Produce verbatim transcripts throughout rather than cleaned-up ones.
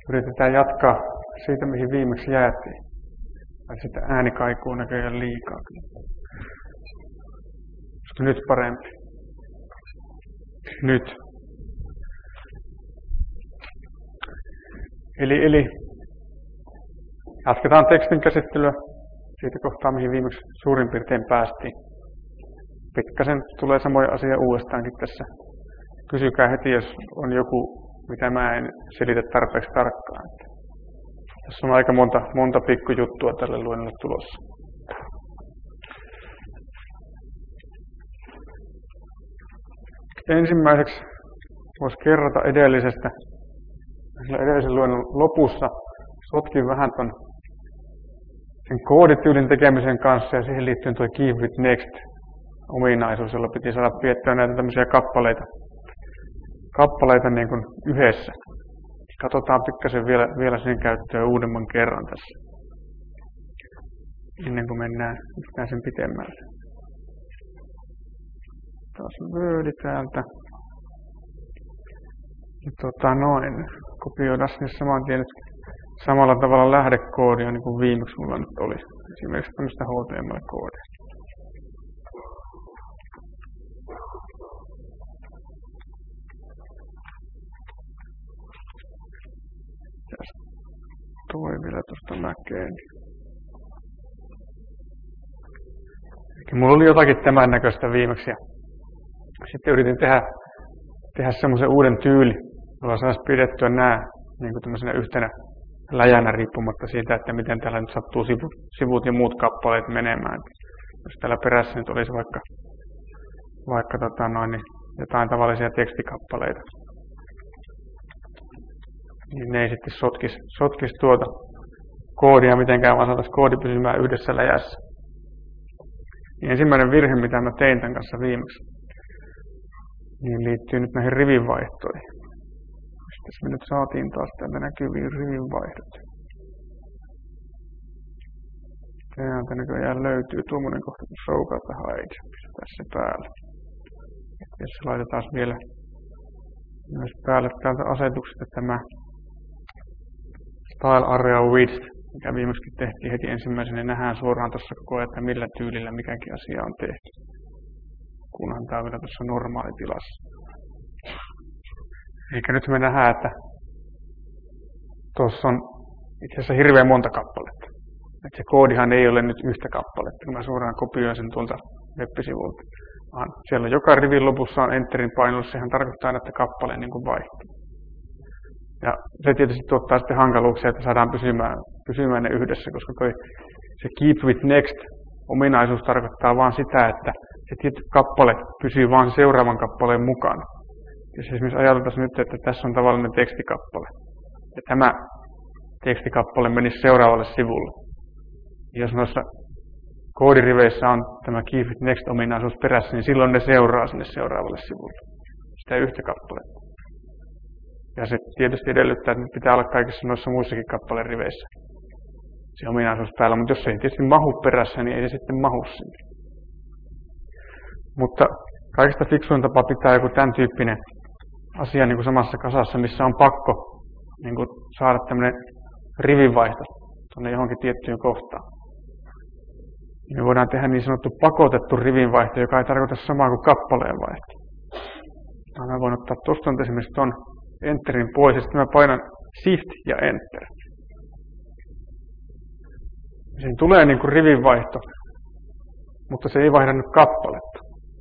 Yritetään jatkaa siitä, mihin viimeksi jäätiin. Tai sitten ääni kaikuu näköjään liikaa. Olisiko nyt parempi? Nyt. Eli, eli jatketaan tekstin käsittelyä siitä kohtaa, mihin viimeksi suurin piirtein päästiin. Pikkasen tulee samoja asia uudestaankin tässä. Kysykää heti, jos on joku, mitä mä en selitä tarpeeksi tarkkaan. Tässä on aika monta, monta pikkujuttua tälle luennolle tulossa. Ensimmäiseksi voisi kerrata edellisestä. Edellisen luennon lopussa sotkin vähän ton sen koodityylin tekemisen kanssa ja siihen liittyen tuo Keep with Next ominaisuus, jolla piti saada piettyä näitä tämmöisiä kappaleita, kappaleita niin kuin yhdessä. Katsotaan pikkasen vielä, vielä sen käyttöön uudemman kerran tässä, ennen kuin mennään yhtään sen pitemmälle. Taas Wordi täältä. Ja tota noin, kopioidaan sinne saman tien nyt samalla tavalla lähdekoodia, niin kuin viimeksi mulla nyt oli. Esimerkiksi tämmöistä H T M L-koodia. Toi vielä tuosta näkee. Eli mulla oli jotakin tämän näköistä viimeksi. Ja sitten yritin tehdä, tehdä semmoisen uuden tyyli, jolla saisi pidettyä nämä niin kuin tämmöisenä yhtenä läjänä riippumatta siitä, että miten täällä nyt sattuu sivut, sivut ja muut kappaleet menemään. Jos täällä perässä nyt olisi vaikka, vaikka tota noin, niin jotain tavallisia tekstikappaleita, niin ne ei sitten sotkisi, sotkisi tuota koodia mitenkään, vaan saataisiin koodi pysymään yhdessä läjässä. Niin ensimmäinen virhe, mitä mä tein tämän kanssa viimeksi, niin liittyy nyt näihin rivinvaihtoihin. Tässä me nyt saatiin taas täältä näkyviin rivinvaihdot. Täältä näköjään löytyy tuommoinen kohta kuin show kautta hide. Pistetään se päälle. Ja se laitetaan vielä myös päälle täältä asetuksesta tämä style area width, mikä viimeksi tehtiin heti ensimmäisenä. Nähdään suoraan tuossa koko ajan, että millä tyylillä mikäkin asia on tehty. Kunhan tämä on vielä tuossa normaalitilassa. Eikä nyt me nähdään, että tuossa on itse asiassa hirveän monta kappaletta. Että se koodihan ei ole nyt yhtä kappaletta, kun mä suoraan kopioin sen tuolta web-sivulta. Vaan siellä joka rivin lopussa on enterin painollut, sehän tarkoittaa aina, että kappale niin kuin vaihtuu. Ja se tietysti tuottaa sitten hankaluuksia, että saadaan pysymään, pysymään ne yhdessä, koska toi, se Keep with Next ominaisuus tarkoittaa vain sitä, että se tietty kappale pysyy vain seuraavan kappaleen mukana. Jos esimerkiksi ajateltaisiin nyt, että tässä on tavallinen tekstikappale, ja tämä tekstikappale menisi seuraavalle sivulle. Ja jos noissa koodiriveissä on tämä Keep with Next-ominaisuus perässä, niin silloin ne seuraa sinne seuraavalle sivulle. Sitä yhtä kappaletta. Ja se tietysti edellyttää, että pitää olla kaikissa noissa muissakin kappaleriveissä se ominaisuus päällä, mutta jos se ei tietysti mahu perässä, niin ei se sitten mahu sinne. Mutta kaikista fiksuin tapa pitää joku tämän tyyppinen asia niin kuin samassa kasassa, missä on pakko niin kuin saada tämmöinen rivinvaihto tuonne johonkin tiettyyn kohtaan. Me voidaan tehdä niin sanottu pakotettu rivinvaihto, joka ei tarkoita samaa kuin kappaleenvaihto. Mä voin ottaa tuosta esimerkiksi tuon Enterin pois, ja sitten mä painan Shift ja Enter. Siinä tulee niin kuin rivinvaihto, mutta se ei vaihda nyt kappaletta.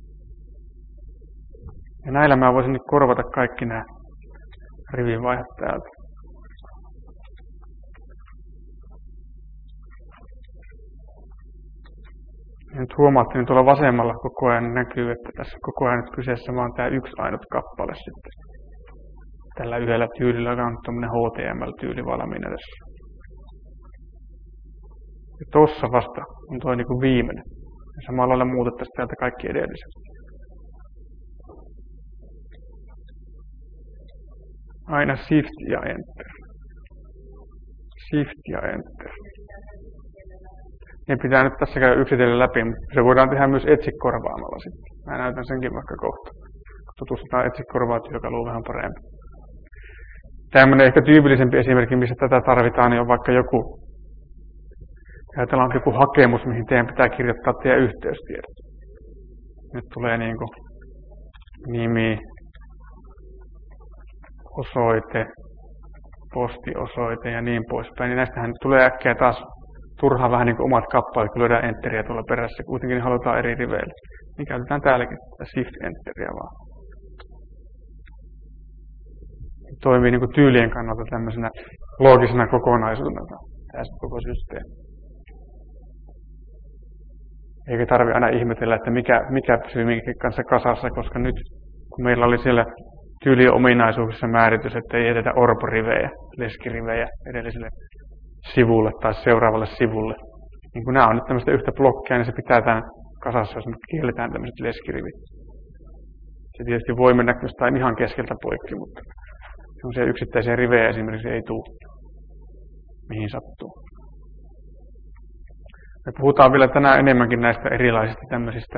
Ja näillä mä voisin nyt korvata kaikki nämä rivinvaihdot täältä. Ja nyt huomaatte, niin tuolla vasemmalla koko ajan näkyy, että tässä koko ajan nyt kyseessä vaan tämä yksi ainut kappale sitten. Tällä yhdellä tyylillä, joka on tuommoinen H T M L-tyyli valmiina tässä. Ja tossa vasta on tuo niin kuin viimeinen. Ja samalla lailla muutettaisiin täältä kaikki edelliset. Aina Shift ja Enter. Shift ja Enter. Ne pitää nyt tässä käydä yksitellen läpi, mutta se voidaan tehdä myös etsi-korvaamalla sitten. Mä näytän senkin vaikka kohta. Tutustutaan etsi-korvaa-työkaluun vähän paremmin. tämmöinen ehkä tyypillisempi esimerkki, missä tätä tarvitaan, niin on vaikka joku, ajatellaan joku hakemus, mihin teidän pitää kirjoittaa teidän yhteystiedot. Nyt tulee niin kuin nimi, osoite, postiosoite ja niin poispäin. Niin näistähän tulee äkkiä taas turhaan vähän niin kuin omat kappaleet, kun lyödään enteriä tuolla perässä. Kuitenkin halutaan eri riveille. Niin käytetään täälläkin shift-enteriä vaan. Toimii niin kuin tyylien kannalta tämmöisenä loogisena kokonaisuutena tässä koko systeemi. Eikä tarvi aina ihmetellä, että mikä, mikä pysyy minkin kanssa kasassa, koska nyt kun meillä oli siellä tyylien ominaisuuksissa määritys, että ei jätetä orporivejä, leskirivejä edelliselle sivulle tai seuraavalle sivulle. Niin kun nämä on nyt tämmöistä yhtä blokkia, niin se pitää tämän kasassa, jos nyt kielletään tämmöiset leskirivit. Se tietysti voi mennä jostain ihan keskeltä poikki, mutta semmoisia yksittäisiä rivejä esimerkiksi ei tule, mihin sattuu. Me puhutaan vielä tänään enemmänkin näistä erilaisista tämmöisistä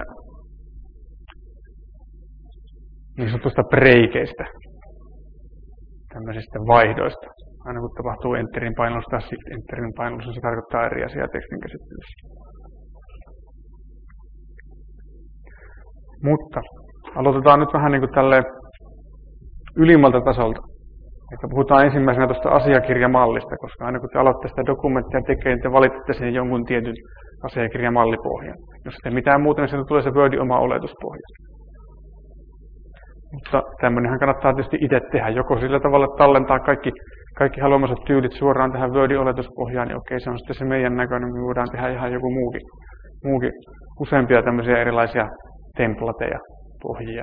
niin sanotusta breikeistä, tämmöisistä vaihdoista. Aina kun tapahtuu enterin painallus tai shift enterin painallus, niin se tarkoittaa eri asiaa tekstin käsittelyssä. Mutta aloitetaan nyt vähän niin kuin tälleen ylimmältä tasolta. Että puhutaan ensimmäisenä tuosta asiakirjamallista, koska aina kun te aloitte sitä dokumenttia tekemään, niin te valitsette sen jonkun tietyn asiakirjamallipohjan. Jos ei mitään muuta, niin sieltä tulee se Wordin oma oletuspohja. Mutta tämmöinenhän kannattaa tietysti itse tehdä. Joko sillä tavalla, että tallentaa kaikki, kaikki haluamansa tyylit suoraan tähän Wordin oletuspohjaan, niin okei, se on sitten se meidän näköinen, me voidaan tehdä ihan joku muukin, muukin useampia tämmöisiä erilaisia templateja, pohjia.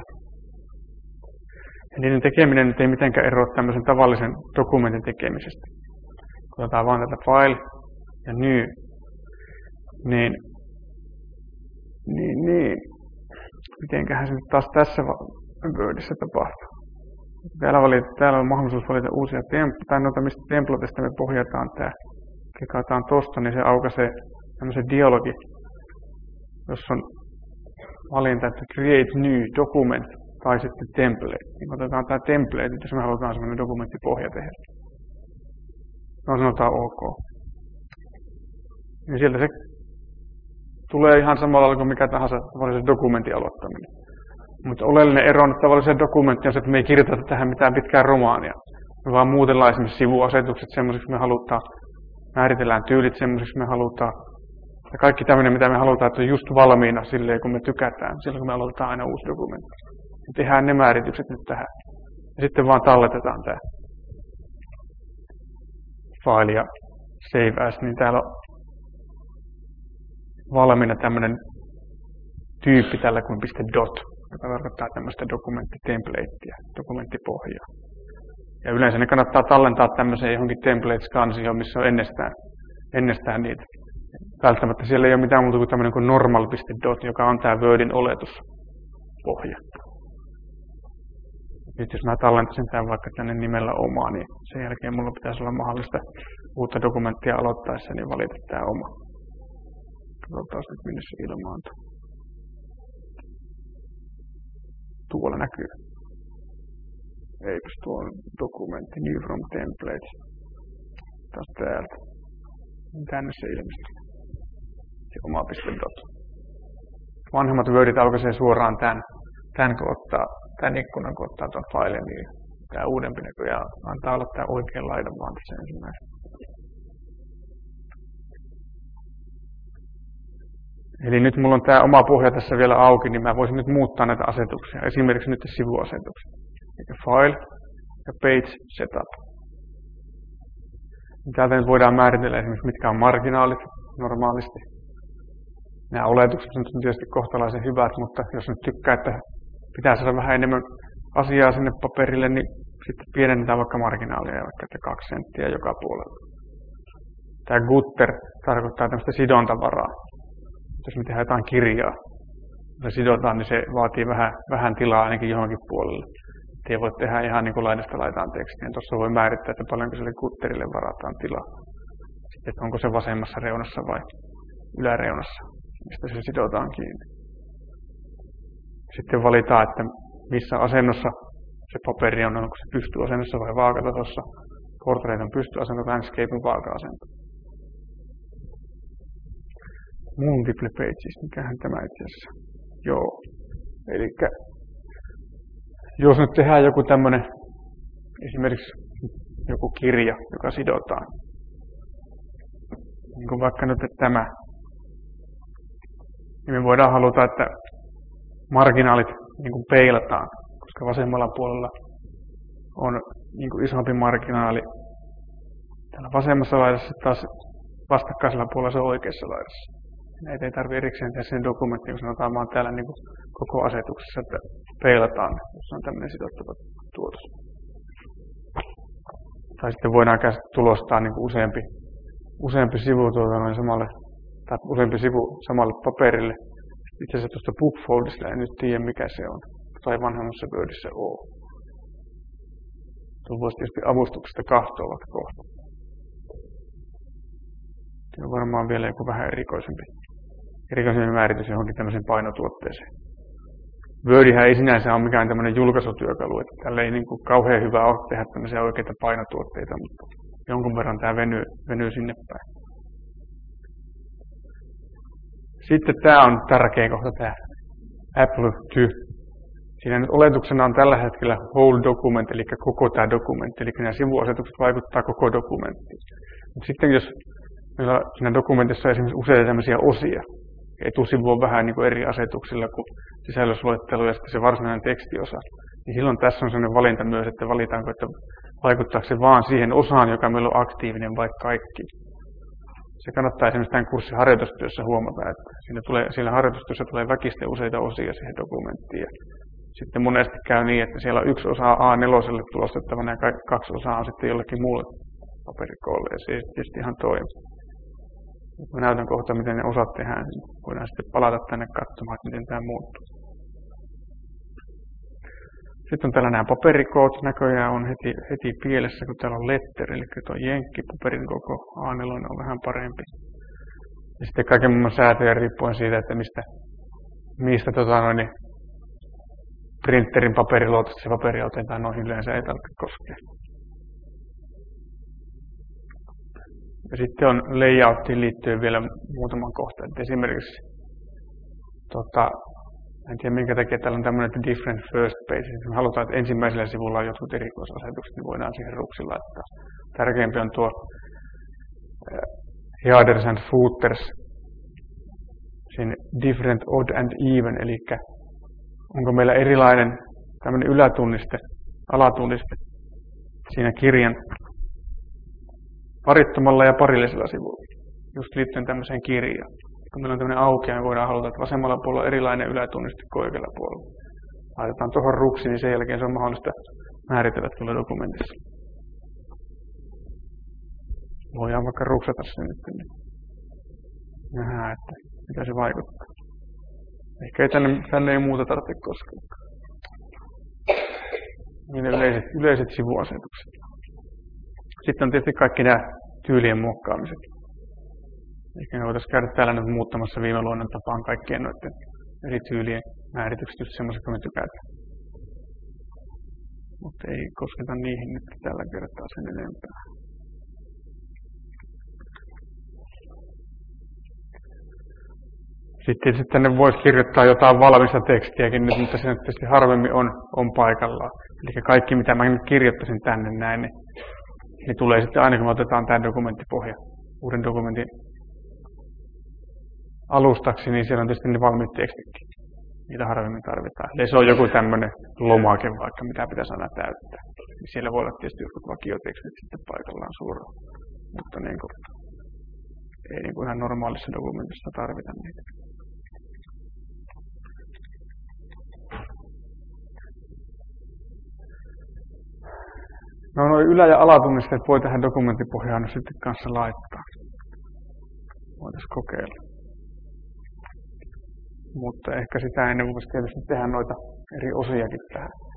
Ja niiden tekeminen nyt ei mitenkään eroa tämmöisen tavallisen dokumentin tekemisestä. Kun otetaan vaan tätä file ja new, niin, niin, niin. Mitenköhän se nyt taas tässä Wordissä tapahtuu. Täällä, valita, täällä on mahdollisuus valita uusia templateja, tai noita mistä templateista me pohjataan tää. Klikataan tosta, niin se aukaisee tämmöisen dialogi, jossa on valinta, että create new document tai sitten template. Niin otetaan tämä template, jos me halutaan sellainen dokumenttipohja tehdä. No sanotaan OK. Ja sieltä se tulee ihan samalla kuin mikä tahansa tavallisen dokumentin aloittaminen. Mutta oleellinen ero on tavallisen dokumentti on se, että me ei kirjoiteta tähän mitään pitkää romaania. Me vaan muutellaan esimerkiksi sivuasetukset semmoisiksi me halutaan, määritellään tyylit semmoisiksi me halutaan. Ja kaikki tämmöinen, mitä me halutaan, että on just valmiina silleen, kun me tykätään, silloin kun me aloitetaan aina uusi dokumentti. Ja tehdään ne määritykset nyt tähän. Ja sitten vaan talletetaan tämä file ja save as, niin täällä on valmiina tämmöinen tyyppi tällä kuin .dot, joka tarkoittaa tämmöistä dokumenttitemplatea, dokumenttipohjaa. Ja yleensä ne kannattaa tallentaa tämmöiseen johonkin templates-kansioon, missä on ennestään, ennestään niitä. Välttämättä siellä ei ole mitään muuta kuin tämmöinen kuin normal.dot, joka on tämä Wordin oletuspohja. Nyt jos mä tallentaisin tämän vaikka tänne nimellä omaa, niin sen jälkeen mulla pitäisi olla mahdollista uutta dokumenttia aloittaessa, niin valita tämä oma. Katsotaan nyt minne se ilmaantuu. Tuolla näkyy. Eipäs tuo on dokumentti, new from templates. Taas täältä. Tänne se ilmestyy. Se oma .dot. Vanhemmat Wordit aukaisee suoraan tämän, tämän kun ottaa, tämän ikkunan kun ottaa tuon failen, niin tämä uudempi näköjään antaa olla tämä oikean laidan vaan tässä ensimmäisen. Eli nyt mulla on tämä oma pohja tässä vielä auki, niin mä voisin nyt muuttaa näitä asetuksia. Esimerkiksi nyt sivuasetuksia. Eli file ja page setup. Täältä nyt voidaan määritellä esimerkiksi mitkä on marginaalit normaalisti. Nämä oletukset on tietysti kohtalaisen hyvät, mutta jos nyt tykkää, että pitää saada vähän enemmän asiaa sinne paperille, niin sitten pienennetään vaikka marginaalia, vaikka että kaksi senttiä joka puolella. Tämä gutter tarkoittaa tämmöistä sidontavaraa. Jos me tehdään jotain kirjaa, ja sidotaan, niin se vaatii vähän, vähän tilaa ainakin johonkin puolelle. Ei voi tehdä ihan niin kuin laidasta laitaan tekstiä. Tuossa voi määrittää, että paljonko sille gutterille varataan tilaa. Sitten onko se vasemmassa reunassa vai yläreunassa, mistä se sidotaan kiinni. Sitten valitaan, että missä asennossa se paperi on, onko se pystyasennossa vai vaakatasossa. Portrait on pystyasento, landscape on vaaka-asento. Multiple pages, mikähän tämä itse asiassa. Joo. Eli jos nyt tehdään joku tämmönen, esimerkiksi joku kirja, joka sidotaan. Niin kuin vaikka nyt tämä. Niin me voidaan haluta, että marginaalit niin kuin peilataan, koska vasemmalla puolella on niin kuin isompi marginaali. Täällä vasemmassa laidassa taas vastakkaisella puolella se on oikeassa laidassa. Näitä ei tarvitse erikseen tehdä sen dokumentti, kun sanotaan vaan täällä niin kuin koko asetuksessa, että peilataan, jos on tämmöinen sidottava tuotos. Tai sitten voidaan tulostaa niin kuin useampi, useampi sivu tuota noin samalle, tai useampi sivu samalle paperille. Itse asiassa tuosta bookfoldista en nyt tiedä mikä se on, tai vanhemmassa Wordissä ole. Tuo voisi tietysti avustuksesta kahtoa kohta. Se on varmaan vielä joku vähän erikoisempi, erikoisempi määritys johonkin tämmöiseen painotuotteeseen. Wordihän ei sinänsä ole mikään tämmöinen julkaisutyökalu, että tällä ei niin kuin kauhean hyvä ole tehdä tämmöisiä oikeita painotuotteita, mutta jonkun verran tämä venyy, venyy sinne päin. Sitten tämä on tärkeä kohta, tämä apply to. Siinä nyt oletuksena on tällä hetkellä whole document, eli koko tämä dokumentti, eli nämä sivuasetukset vaikuttaa koko dokumenttiin. Mutta sitten jos meillä siinä dokumentissa on esimerkiksi useita tämmöisiä osia, etusivu on vähän niin kuin eri asetuksilla kuin sisällysluettelu ja sitten se varsinainen tekstiosa, niin silloin tässä on sellainen valinta myös, että valitaanko, että vaikuttaako se vaan siihen osaan, joka meillä on aktiivinen vai kaikki. Se kannattaa esimerkiksi tämän kurssin harjoitustyössä huomata, että siinä, tulee, siinä harjoitustyössä tulee väkisten useita osia siihen dokumenttiin. Sitten monesti käy niin, että siellä on yksi osa A neljä tulostettavana ja kaksi osaa on sitten jollekin muulle paperikoolle ja se ei tietysti ihan toimi. Mä näytän kohta, miten ne osat tehdään. Voidaan sitten palata tänne katsomaan, että miten tämä muuttuu. Sitten on täällä nämä paperikoot. Näköjään on heti, heti pielessä, kun täällä on letter, eli tuo jenkki paperin koko A neljä on vähän parempi. Ja sitten kaiken muun säätöjä riippuen siitä, että mistä, mistä tota noin, printerin paperiluotosta se paperi otetaan, noihin yleensä ei tarvitse koskea. Ja sitten on layoutiin liittyen vielä muutaman kohta. Et esimerkiksi, tota, en tiedä minkä takia täällä on tämmöinen, että different first page. Jos me halutaan, että ensimmäisellä sivulla on jotkut erikoisasetukset, niin voidaan siihen ruuksi laittaa. Tärkeämpi on tuo uh, headers and footers, siinä different, odd and even, eli onko meillä erilainen tämmöinen ylätunniste, alatunniste siinä kirjan parittomalla ja parillisella sivulla, just liittyen tämmöiseen kirjaan. Kun meillä on tämmöinen aukea, niin voidaan haluta, että vasemmalla puolella on erilainen ylätunniste kuin oikealla puolella. Laitetaan tuohon ruksi, niin sen jälkeen se on mahdollista määritellä tuolla dokumentissa. Voidaan vaikka ruksata sen nyt, niin nähdään, että mitä se vaikuttaa. Ehkä ei tänne, tänne ei muuta tarvitse koskaan. Niin yleiset, yleiset sivuasetukset. Sitten on tietysti kaikki nämä tyylien muokkaamiset. Ehkä me voitaisiin käydä täällä nyt muuttamassa viime luonnon tapaan kaikkien noiden eri tyylien määritykset just semmoiset, kun me tykätään. Mutta ei kosketa niihin nyt tällä kertaa sen enempää. Sitten tietysti tänne voisi kirjoittaa jotain valmista tekstiäkin nyt, mutta se nyt tietysti harvemmin on, on paikallaan. Eli kaikki mitä mä nyt kirjoittaisin tänne näin, niin, niin tulee sitten aina kun me otetaan tämä dokumenttipohja uuden dokumentin alustaksi, niin siellä on tietysti ne valmiit tekstitkin. Niitä harvemmin tarvitaan. Eli se on joku tämmöinen lomake vaikka, mitä pitäisi aina täyttää. Niin siellä voi olla tietysti jotkut vakiotekstit sitten paikallaan suoraan. Mutta niin kuin, ei niin kuin ihan normaalissa dokumentissa tarvita niitä. No noin ylä- ja alatunnisteet voi tähän dokumenttipohjaan sitten kanssa laittaa. Voitaisiin kokeilla. Mutta ehkä sitä ennen voisi tietysti tehdä noita eri osiakin tähän.